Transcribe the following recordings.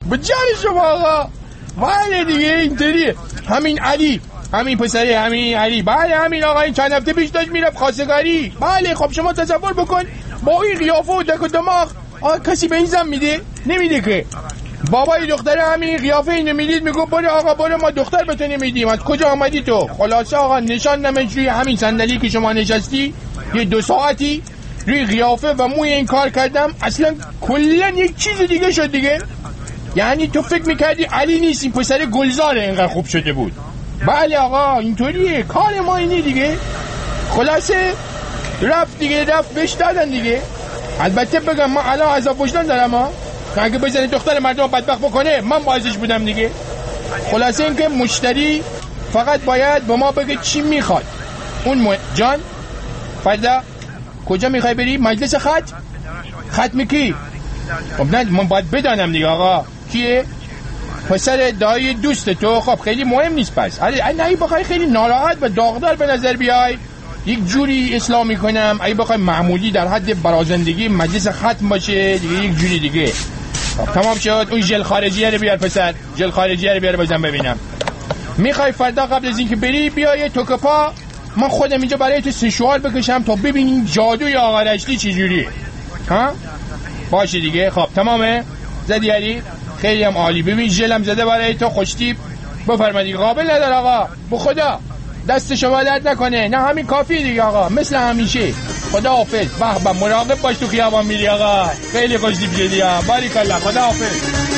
به جان شما آقا. بله دیگه اینطوریه. همین علی، همین پسره، همین علی، بله همین آقا، این چند هفته پیش داشت میرفت خواستگاری. بله خب شما تصور بکن با این قیافه و دک و دماغ کسی به این زن میده؟ نمیده که. بابای دختره همین قیافه اینو میدید میگو برو آقا برو، ما دختر به تو نمیدیم. از کجا آمدی تو؟ خلاصه آقا نشاندمش روی همین صندلی که شما نشستی، یه 2 ساعتی روی قیافه و موی این کار کردم، اصلا کلا یک چیز دیگه شد دیگه. یعنی تو فکر میکردی علی نیست، این پسر گلزاره اینقدر خوب شده بود. بله آقا اینطوریه، کار ما اینه دیگه. خلاصه رفت دیگه، رفت بهش دادن دیگه. البته بگم من الان عذاب وجدان دارم ها، که اگه بزنه دختر مردم بدبخت بکنه من باعثش بودم دیگه. خلاصه اینکه مشتری فقط باید به ما بگه چی میخواد. اون جان فردا کجا میخوای بری؟ مجلس ختم کی؟ خب نه من باید بدانم دیگه آقا کیه؟ پسر دایی دوست تو. خب خیلی مهم نیست پس. نه بخوای خیلی ناراحت و داغدار به نظر بیای یک جوری اصلاح میکنم. اگه بخوای معمولی در حد برازندگی مجلس ختم باشه دیگه یک جوری دیگه. خب تمام شد. اون ژل خارجیه رو بیار پسر، ژل خارجیه رو بیار بازم ببینم. میخوای فردا قبل از اینکه بری بیای توکپا من خودم اینجا برای تو سشوار بکشم تا ببینیم جادوی آقا رشدی چه جوریه. ها باشه دیگه. خب تمامه؟ زدی علی؟ خیلی هم عالی. ببین ژلم زده برای تو، خوشتیپ. بفرمایید. قابل نداره آقا، به خدا دست شما درد نکنه. نه همین کافی دیگه آقا، مثل همیشه. خدا حافظ. به مراقب باش تو خیابان میری آقا. خیلی خوشتیپ شدی ها، باریکالله. خدا حافظ.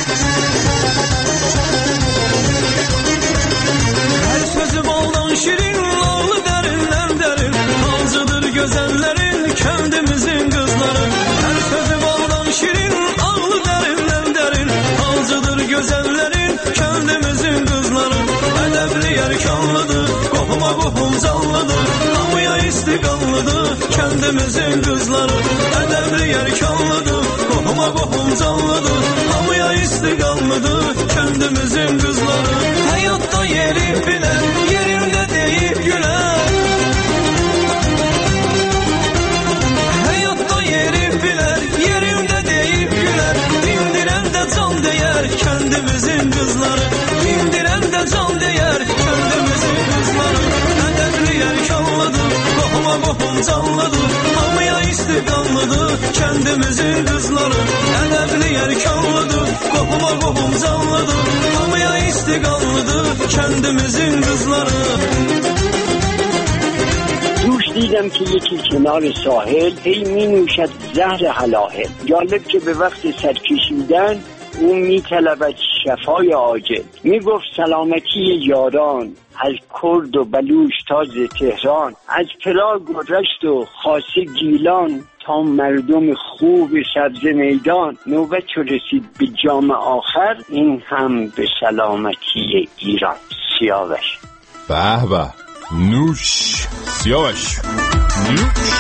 Her sözü baldan şirin, lağlı derinden derin. Nazlıdır güzellerin, kendimizin kızları. Her sözü baldan şirin, lağlı derinden derin. Nazlıdır güzellerin, kendimizin kızları. Edebli erkanlıdır, kohuma kohum zanlıdır. Namıya istiqanlıdır, kendimizin kızları. Edebli erkanlıdır, kohuma kohum zanlıdır. Namıya istiqanlıdır, kendimizin kızları. Hayatta yeri bilen, yerinde deyip gülen. Hayatta yeri bilen, yerinde deyip gülen. Dindiren de can değer, kendimizin kızları. Dindiren de can değer, kendimizin kızları. Edebli erkanlıdır, kohuma kohum canlıdır. Namıya istiqanlıdır, kendimizin kızları. Edebli erkanlıdır, kohuma kohum canlıdır. Namıya istiqanlıdır, kendimizin kızları. دوش دیدم که یکی کنار ساحل هی می نوشد زهر هلاهل. جالب که به وقت سرکشیدن اون می طلبد شفای عاجل. می گفت سلامتی یاران از کرد و بلوچ تا تهران، از پراگ و رشت و خاصه گیلان تا مردم خوب سبز میدان. نوبت رسید به جام آخر، این هم به سلامتی ایران. سیاوش. به به، نوش سیاوش، نوش.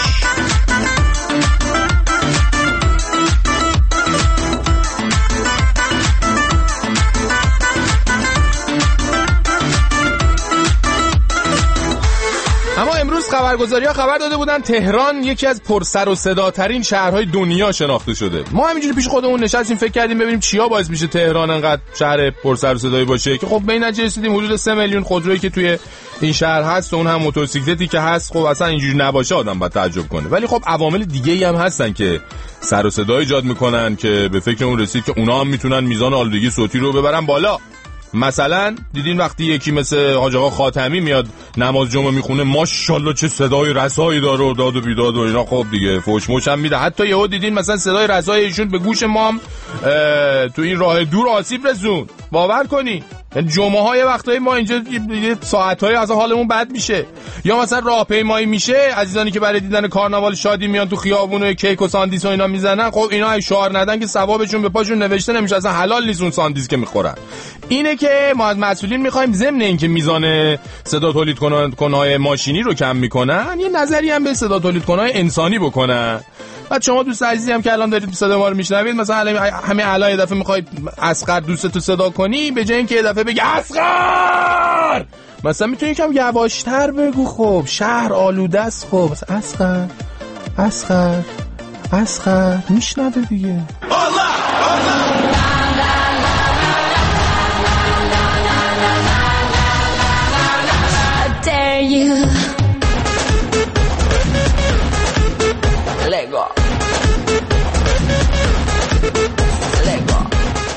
اما امروز خبرگزاری‌ها خبر داده بودن تهران یکی از پرسر و صداترین شهرهای دنیا شناخته شده. ما همینجوری پیش خودمون نشستیم فکر کردیم ببینیم چیا باعث میشه تهران انقدر شهر پرسر و صدایی باشه که خب به این نتیجه رسیدیم حدود 3 میلیون خودرویی که توی این شهر هست و اون هم موتورسیکلتی که هست، خب اصلا اینجوری نباشه آدم باید تعجب کنه. ولی خب عوامل دیگه‌ای هم هستن که سر و صدا ایجاد میکنن که به فکر اون رسید که اونا هم میتونن میزان آلودگی صوتی رو ببرن بالا. مثلا دیدین وقتی یکی مثل حاج آقا خاتمی میاد نماز جمعه میخونه، ماشاءالله چه صدای رسایی داره و داد و بیداد و اینا، خب دیگه فوش موش هم میده. حتی یهو دیدین مثلا صدای رسای ایشون به گوش ما هم تو این راه دور آسیب رسون. باور کنی جمعه های وقتایی ما اینجا ساعت‌های از حالمون بد میشه. یا مثلا راهپیمایی میشه، عزیزانی که برای دیدن کارناوال شادی میان تو خیابون و کیک و ساندیس و اینا میزنن، خب اینا شعار ندن که ثوابشون به پاشون نوشته نمیشه، اصلا حلال نیست اون ساندیس که میخورن. اینه که ما از مسئولین میخوایم ضمن اینکه میزان صدا تولید کنهای ماشینی رو کم میکنن، یه نظری هم به صدا تولید کنهای انسانی بکنن. بعد شما دوست عزیزی هم که الان دارید صدا ما رو میشنوید، مثلا همین الان یه دفعه میخواید اصغر دوستتو صدا کنی، به جای اینکه یه دفعه بگی اصغر، مثلا میتونی یکم یواشتر بگو. خب شهر آلوده است، خب اصغر اصغر اصغر میشنوه دیگه.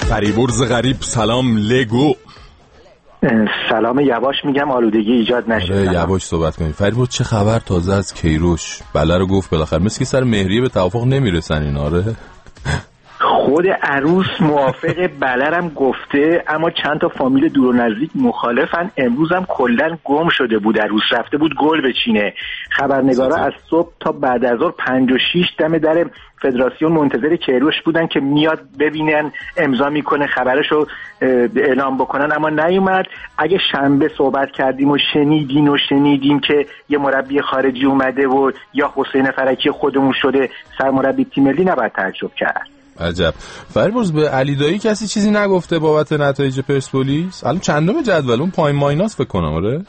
فریبرز غریب سلام لگو. سلام یواش میگم آلودگی ایجاد نشه. یواش صحبت کنید. فریبرز چه خبر تازه از کیروش؟ بله رو گفت بالاخره، مثل که سر مهریه به توافق نمیرسن اینا. آره خود عروس موافق بلرم گفته، اما چند تا فامیل دور و نزدیک مخالفن. امروز هم کلن گم شده بود، عروس رفته بود گل بچینه. خبرنگارا از صبح تا بعد از ظهر 5 و 6 دم در فدراسیون منتظر کیروش بودن که میاد ببینن امضا میکنه خبرشو اعلام بکنن، اما نیومد. اگه شنبه صحبت کردیم و شنیدیم که یه مربی خارجی اومده و یا حسین فرکی خودمون شده سرمربی تیم ملی، نباید تعجب کرد. عجب. فریبرز به علی دایی کسی چیزی نگفته بابت نتایج پرسپولیس؟ الان چندم جدول؟ اون پایین مایناس فکر کنم. آره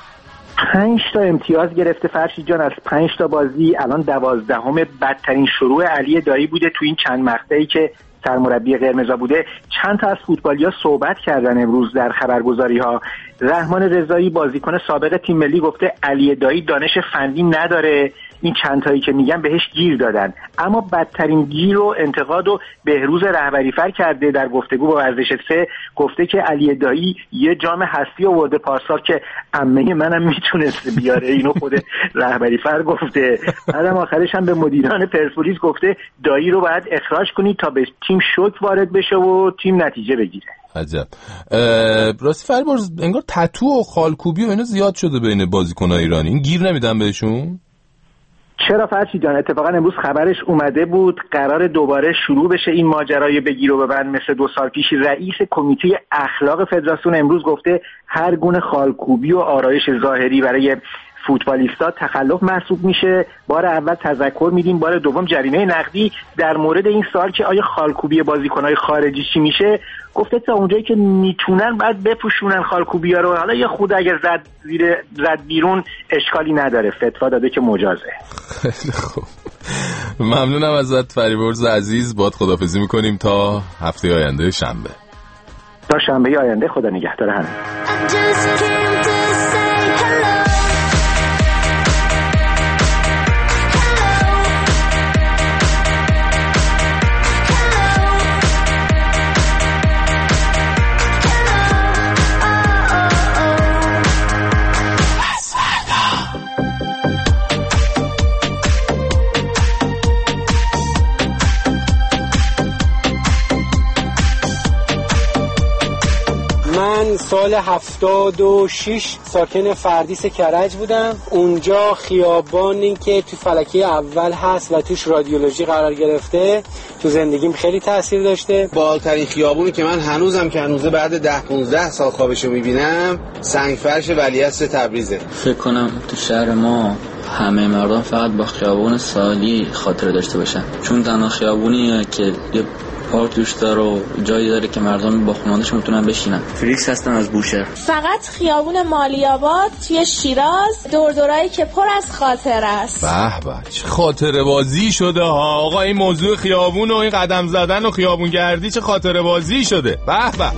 5 تا امتیاز گرفته فرشید جان از 5 تا بازی. الان 12ام. بدترین شروع علی دایی بوده تو این چند مقطعی که سرمربی قرمزا بوده. چند تا از فوتبالی‌ها صحبت کردن امروز در خبرگزاری‌ها. رحمان رضایی بازیکن سابق تیم ملی گفته علی دایی دانش فنی نداره. این چند تایی که میگن بهش گیر دادن، اما بدترین گیر و انتقاد و بهروز رهبری فر کرده. در گفتگو با ورزش 3 گفته که علی دایی یه جام هستی آورده پارسال که عمه منم میتونست بیاره. اینو خود رهبری فر گفته. بعدم آخرش هم به مدیران پرسپولیس گفته دایی رو باید اخراج کنید تا به تیم شوک وارد بشه و تیم نتیجه بگیره. عجب. راستی فریبرز انگار تتو و خالکوبی و اینا زیاد شده بین بازیکن‌های ایرانی. این گیر نمیدن بهشون؟ چرا فرشید جان؟ اتفاقا امروز خبرش اومده بود قرار دوباره شروع بشه این ماجرای بگیر و ببند مثل 2 سال پیش. رئیس کمیته اخلاق فدراسیون امروز گفته هر گونه خالکوبی و آرایش ظاهری برای فوتبالیستا تخلف محسوب میشه. بار اول تذکر میدیم، بار دوم جریمه نقدی. در مورد این سوال که آیا خالکوبی بازیکن‌های خارجی چی میشه، گفته تا اونجایی که میتونن بعد بپوشونن خالکوبی‌ها رو. حالا یه خود اگر زد بیرون اشکالی نداره، فتوا داده که مجازه. خیلی خوب، ممنونم ازت فریبرز عزیز. باهات خداحافظی میکنیم تا هفته آینده شنبه. تا شنبه آینده، خدا نگهدار همه. من سال 76 ساکن فردیس کرج بودم. اونجا خیابانی که تو فلکه اول هست و توش رادیولوژی قرار گرفته تو زندگیم خیلی تاثیر داشته. بالاترین خیابونی که من هنوزم که هنوزه بعد 10-15 سال خوابشو میبینم سنگفرش ولیعصر تبریزه. فکر کنم تو شهر ما همه مردم فقط با خیابون سالی خاطره داشته باشن، چون تنها خیابونیه که یه پارک توش داره و جایی داره که مردم با خانواده‌شون میتونن بشینن. فریکس هستم از بوشهر. فقط خیابون مالی‌آباد توی شیراز دورایی که پر از خاطره است. به به، چه خاطره بازی شده ها آقا. این موضوع خیابون و این قدم زدن و خیابون گردی چه خاطره بازی شده. به به.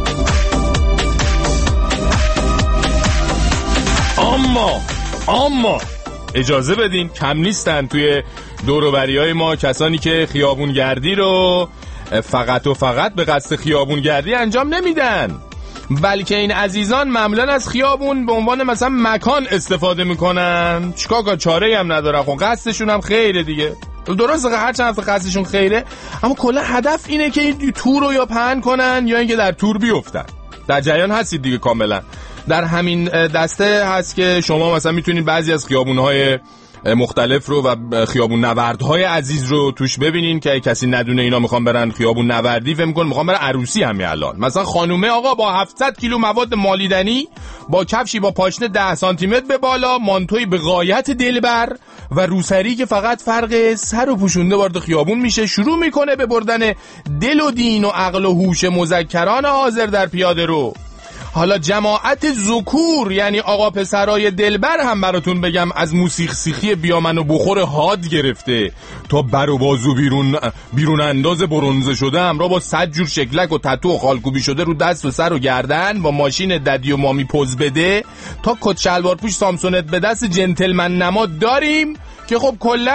اما اجازه بدین کم نیستن توی دور و بریای ما کسانی که خیابون گردی رو فقط به قصد خیابون گردی انجام نمیدن، بلکه این عزیزان معمولا از خیابون به عنوان مثلا مکان استفاده میکنن. چیکار چاره‌ای هم نداره. خب قصدشون هم خیره دیگه. درسته هر چند تا قصدشون خیره، اما کلا هدف اینه که این تور رو یا پهن کنن یا اینکه در تور بیفتن. در جریان هستید دیگه کاملا. در همین دسته هست که شما مثلا میتونید بعضی از خیابون‌های مختلف رو و خیابون نوردهای عزیز رو توش ببینین که کسی ندونه اینا میخوان برن خیابون نوردی، فکر می‌کنن میخوان برن عروسی همین الان. مثلا خانومه آقا با 700 کیلو مواد مالیدنی، با کفشی با پاشنه 10 سانتی متر به بالا، مانتوی به غایت دلبر و روسری که فقط فرق سر و پوشونده وارد خیابون میشه، شروع میکنه به بردن دل و دین و عقل و هوش مذکران حاضر در پیاده رو. حالا جماعت ذکور یعنی آقا پسرای دلبر هم براتون بگم از موسیقی سیخی بیامن و بخور هاد گرفته تا بر و بازو بیرون انداز برنزه شده، همراه با 100 جور شکلک و تتو و خالکوبی شده رو دست و سر و گردن، با ماشین ددی و مامی پوز بده تا کت شلوار پوش سامسونت به دست جنتلمن نما داریم که خب کلن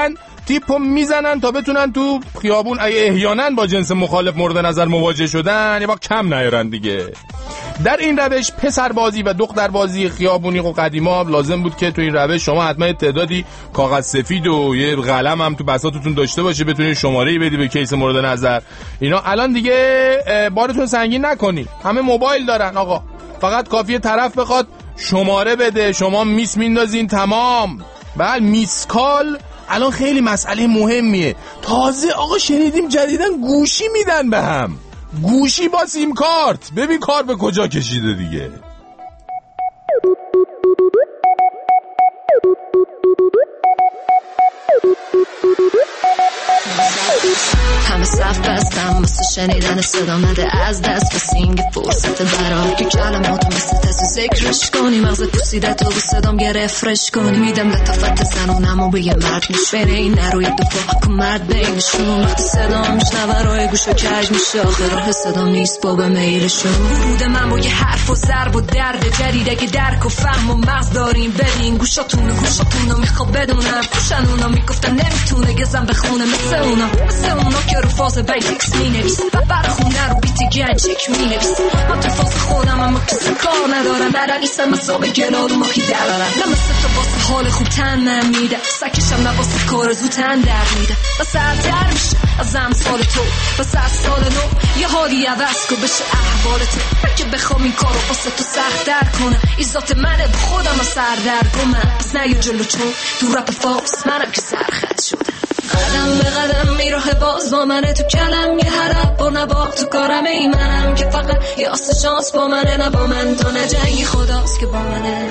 تیپو میزنن تا بتونن تو خیابون احیانا با جنس مخالف مورد نظر مواجه شدن یه وقت کم نیارن دیگه. در این روش پسربازی و دختربازی خیابونی و قدیما لازم بود که تو این روش شما حتما تعدادی کاغذ سفید و یه قلم هم تو بساطتون داشته باشه بتونید شماره‌ای بدی به کیس مورد نظر. اینا الان دیگه بارتون سنگین نکنی، همه موبایل دارن آقا، فقط کافیه طرف بخواد شماره بده، شما میس میندازین تمام. بله میسکال الان خیلی مسئله مهمیه. تازه آقا شنیدیم جدیدن گوشی میدن به هم، گوشی با سیم کارت. ببین کار به کجا کشیده دیگه. همه صف بستم واسه شنیدن صدا نده از دست، بس این فرصت برام که کلماتو مثل تست ذکرش کنی، مغزت پوسیده تو صدام گرفرش کنی، میدم لطفت زنونم و به یه مرد میش بین این نروی دفاع کن مرد بینشون، وقتی صدام میشنوه روی گوشو کج میشه، آخر راه صدام نیست با به میلشون. ورود من با یه حرف و ضرب و درد جدیده که درک و فهم و مغز داریم، ببین گوشاتونو میخواب بدونم، گوشن اونا میگفتن نمیتونه گزم بخونه مثل اونا که رو فاز بیتکس می نویس برای خونه رو بیتی گنجک می نویس. من تو فاز خودم اما کسی کار ندارم، نرا نیستم مسابه گلا رو ماهی درارم، نه مثل تو واسه حال خوب تن میده، سکشم نه واسه کار زود تن در میده، بس سرتر میشه از امثال تو، بس از سال نو یه حالی عوض کن بشه احوال تو، که بخوام این کارو واسه تو سخت در کنم، این ذات منه به خودم رو سر در گمم، پس نیا جلو چون تو رپ فارس منم که سرخط شدم، قدم به قدم میراه باز با منه تو کلم، یه حرف بر نبا تو کارم ای منم که فقط یه آس شانس با منه، نه با من تو نه جنگی خداست که با منه.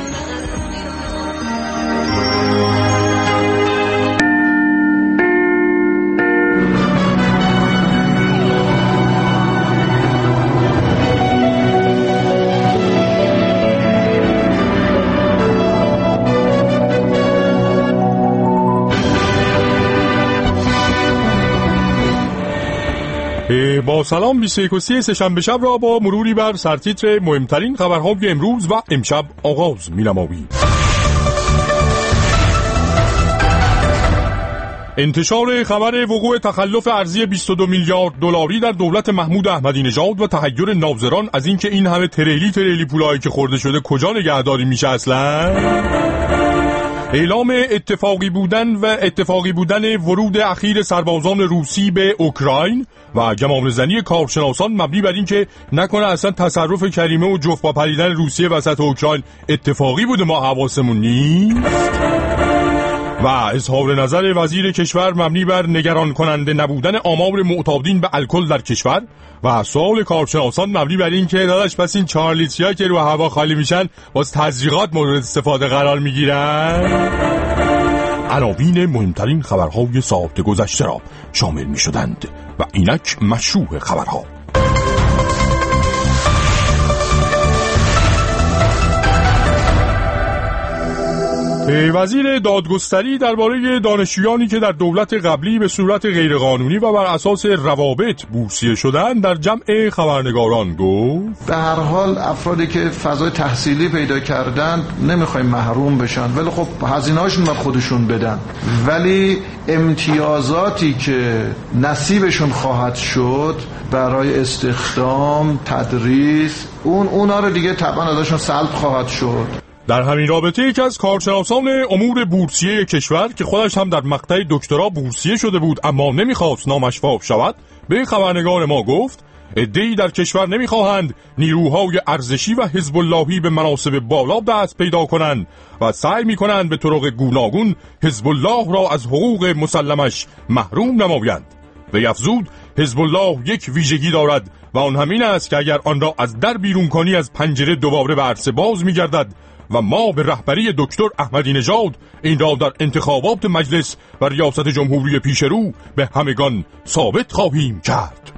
با سلام 21 سه‌شنبه شب را با مروری بر سرتیتر مهمترین خبرهای امروز و امشب آغاز می‌نماییم. انتشار خبر وقوع تخلف ارزی 22 میلیارد دلاری در دولت محمود احمدی نژاد و تحیر ناظران از اینکه این همه تریلی پولایی که خورده شده کجا نگهداری میشه اصلا. اعلام اتفاقی بودن ورود اخیر سربازان روسی به اوکراین و گمانه‌زنی کارشناسان مبنی بر این که نکنه اصلا تصرف کریمه و جفت با پریدن روسیه وسط اوکراین اتفاقی بوده ما حواسمون نیست. و اظهار نظر وزیر کشور مبنی بر نگران کننده نبودن آمار معتادین به الکل در کشور و سوال کارشناسان مبنی بر این که داداش پس این 4 لیتریا که رو هوا خالی میشن باز تزریقات مورد استفاده قرار میگیرن. عناوین مهمترین خبرهای ساعت گذشته را شامل میشدند و اینک مشروع خبرها. وزیر دادگستری درباره دانشجویانی که در دولت قبلی به صورت غیرقانونی و بر اساس روابط بورسیه شدند در جمع خبرنگاران گفت به هر حال افرادی که فضای تحصیلی پیدا کردند نمیخوایم محروم بشن، ولی خب هزینه‌هاشون باید خودشون بدن، ولی امتیازاتی که نصیبشون خواهد شد برای استخدام، تدریس، اونا رو دیگه طبعا ازشون سلب خواهد شد. در همین رابطه یکی از کارشناسان امور بورسیه کشور که خودش هم در مقطع دکترا بورسیه شده بود اما نمیخواست نامش فاش شود به خبرنگار ما گفت عده‌ای در کشور نمیخواهند نیروهای ارزشی و حزب اللهی به مناصب بالا دست پیدا کنند و سعی میکنند به طرق گوناگون حزب الله را از حقوق مسلمش محروم نمایند. و افزود حزب الله یک ویژگی دارد و آن همین است که اگر آن را از در بیرون کنی از پنجره دوباره به عرصه باز میگردد و ما به رهبری دکتر احمدی نژاد این را در انتخابات مجلس و ریاست جمهوری پیشرو به همگان ثابت خواهیم کرد.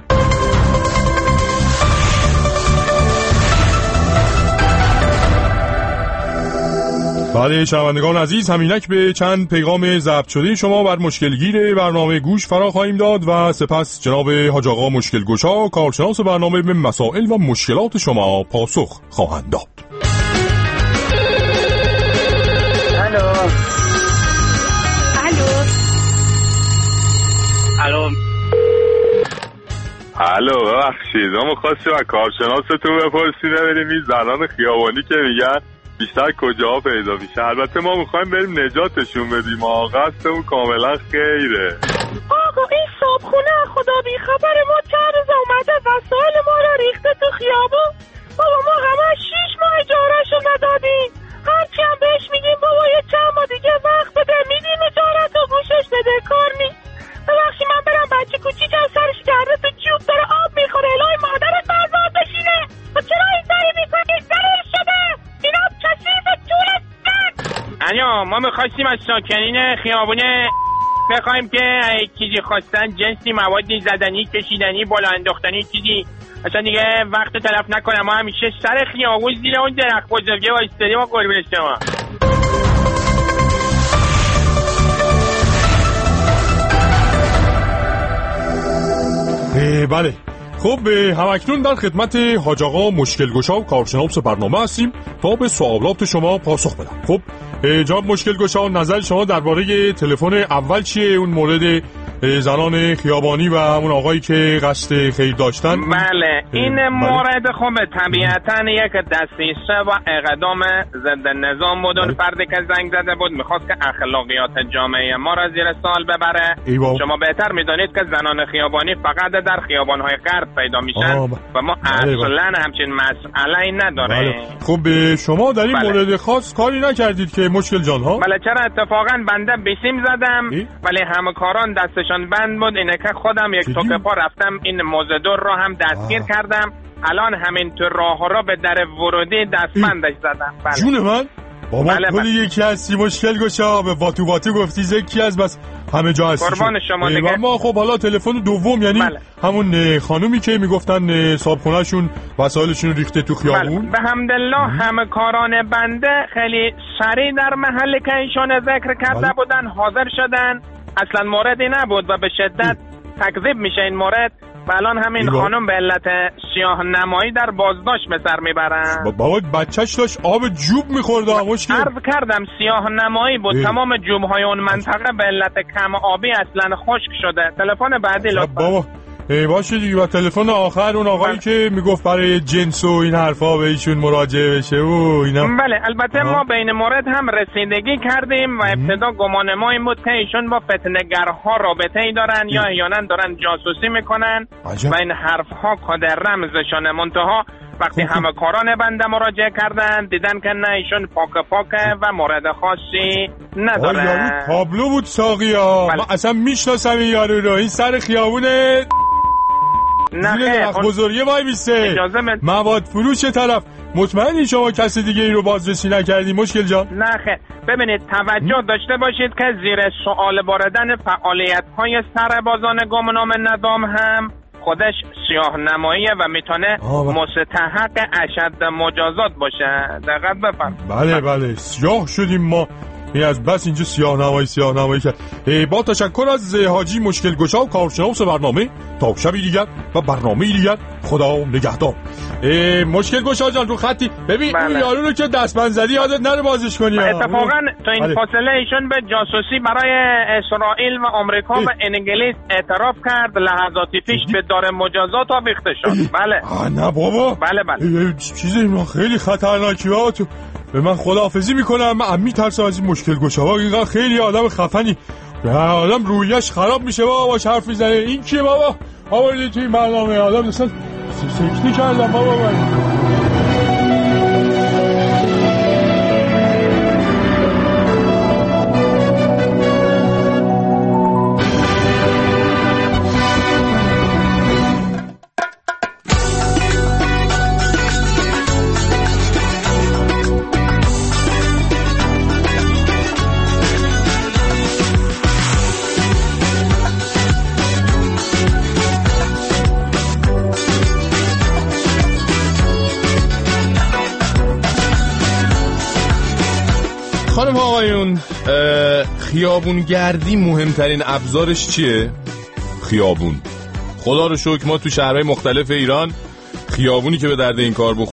بله شنوندگان عزیز، همینک به چند پیغام ضبط شده شما بر مشکلگیر برنامه گوش فرا خواهیم داد و سپس جناب حاج آقا مشکل گشا کارشناس برنامه به مسائل و مشکلات شما پاسخ خواهند داد. الو ببخشید ما می‌خواستیم از کارشناستون بپرسیم ببینیم این زنان خیابانی که میگن بیشتر کجاها پیدا میشه. البته ما میخوایم بریم نجاتشون بدیم، قصدمون کاملا خیره. آقا این صابخونه خدا بی خبر ما چند روز اومده وسایل ما رو ریخته تو خیابون. بابا ما همه 6 ماه اجارهشو ندادیم، هرچی هم بهش میگیم بابا یه چند ماه دیگه وقت بده میدیم اجارت و گوشش بده کار نی. ببخشی من برم بچه کوچیکم سرش کرده تو جوب داره آب میخوره الهی مادرت برباد بشینه. تو چرا این کاری میکنی؟ ضرر شده اینا کثیف طولت زن. الو ما میخواستیم از ساکنین خیابونه بخوایم که چیزی خواستن جنسی موادی زدنی کشیدنی بالا انداختنی چیزی اصلا دیگه وقت تلف نکنم. ما همیشه سر خیابون زیر اون درخت بزرگه وایستادیم و قربون شما. بله خب همکنون در خدمت حاج آقا مشکل گشا و کارشناس برنامه هستیم تا به سوالات شما پاسخ بدم. خب جناب مشکل گشا نظر شما درباره تلفن اول چیه؟ اون مورد زنان خیابانی و همون آقایی که قصد خیر داشتن. بله این مورد خب طبیعتا یک دسیسه و اقدام ضد نظام بود. اون فردی که زنگ زده بود میخواست که اخلاقیات جامعه ما را زیر سوال ببره. شما بهتر میدانید که زنان خیابانی فقط در خیابان‌های غرب پیدا میشن و ما اصلا همچین مسئله‌ای نداره. خب شما در این مورد خاص کاری نکردید که مشکل جان ها؟ بله چرا اتفاقا بنده بیسیم زدم ولی همکاران دستشان بند بود. اینه که خودم یک توکه پا رفتم این موزدور رو هم دستگیر کردم. الان همین تو راه را به در ورودی دستبندش زدم. بله. جون من بابا کلی یکی هستی مشکل گشا به واتو گفتی یکی از بس همه جا هستی. قربان شما دیگه. ما خب حالا تلفن دوم یعنی همون خانومی که میگفتن صابخونه‌شون وسایلشون ریخته تو خیابون. به حمدالله همکاران بنده خیلی سریع در محلی که ایشون ذکر کرده بودن حاضر شدن. اصلا موردی نبود و به شدت تکذیب میشه این مورد و الان همین خانم به علت سیاه نمایی در بازداشت به سر میبرن. بابا بچهش داشت آب جوب میخورده. مشکل عرض کردم سیاه نمایی بود. تمام جوبهای اون منطقه به علت کم آبی اصلا خشک شده. تلفن بعدی لطفا. بابا باشه دیگه. و تلفن آخر اون آقایی که میگفت برای جنس و این حرفا به ایشون مراجعه بشه و اینا. بله البته ما به این مورد هم رسیدگی کردیم و ابتدا گمان ما این بود که ایشون با فتنه‌گرها رابطه‌ای دارن یا احیانا دارن جاسوسی میکنن و این حرفها کد رمزشونه. منتها وقتی همکاران بنده مراجعه کردن دیدن که نه ایشون پاکه و مورد خاصی نداره. یارو تابلو بود ساقیا. من اصلا میشناسم این یارو رو. این سر خیابونه نه بزرگی وای میسته مواد فروش طرف. مطمئنی شما کسی دیگه ای رو بازرسی نکردی مشکل جان؟ نه خیر. ببینید توجه داشته باشید که زیر سوال بردن فعالیت‌های سربازان گمنام نظام هم خودش سیاه نماییه و میتونه مستحق اشد مجازات باشه. دقت بفرمایید. بله سیاه شدیم ما. این از بس اینجا سیاه نمایی کرد. با تشکر از حاجی مشکل گشا و کارشناس برنامه تا شبی دیگر و برنامه دیگر خدا نگهدار. مشکل گشا جان رو خطی ببین اون یارو رو که دستبند زدی یادت نره بازش کنی. اتفاقا تو این فاصله ایشون به جاسوسی برای اسرائیل و آمریکا و انگلیس اعتراف کرد. لحظاتی پیش به دار مجازات آویخته شد. بله نه بابا. بله چیزی اینا خیلی خطرناکی ها. تو به من خداحافظی میکنم. من میترسم از این مشکل گشا. اینقدر خیلی آدم خفنی. آدم رویش خراب میشه بابا باش حرف میزنه. این کیه بابا؟ آوردی توی برنامه آدم اصلا سکتی کردم بابا من. خانم ها آقایون خیابونگردی مهمترین ابزارش چیه؟ خیابون. خدا رو شکر ما تو شهرهای مختلف ایران خیابونی که به درد این کار